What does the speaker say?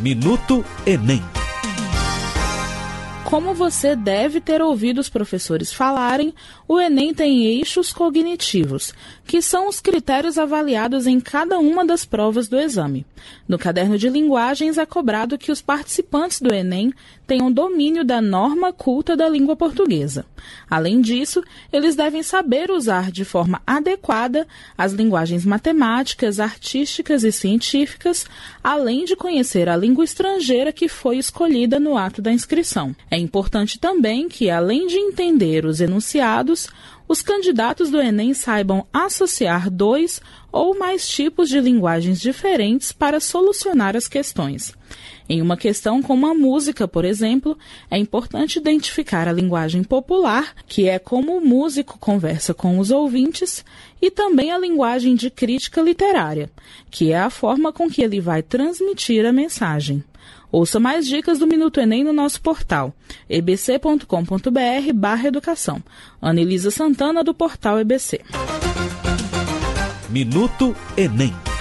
Minuto Enem. Como você deve ter ouvido os professores falarem, o Enem tem eixos cognitivos, que são os critérios avaliados em cada uma das provas do exame. No caderno de linguagens é cobrado que os participantes do Enem tenham domínio da norma culta da língua portuguesa. Além disso, eles devem saber usar de forma adequada as linguagens matemáticas, artísticas e científicas, além de conhecer a língua estrangeira que foi escolhida no ato da inscrição. É importante também que, além de entender os enunciados, os candidatos do Enem saibam associar 2 ou mais tipos de linguagens diferentes para solucionar as questões. Em uma questão como a música, por exemplo, é importante identificar a linguagem popular, que é como o músico conversa com os ouvintes, e também a linguagem de crítica literária, que é a forma com que ele vai transmitir a mensagem. Ouça mais dicas do Minuto Enem no nosso portal, ebc.com.br/educação. Anelisa Santana, do portal EBC. Minuto Enem.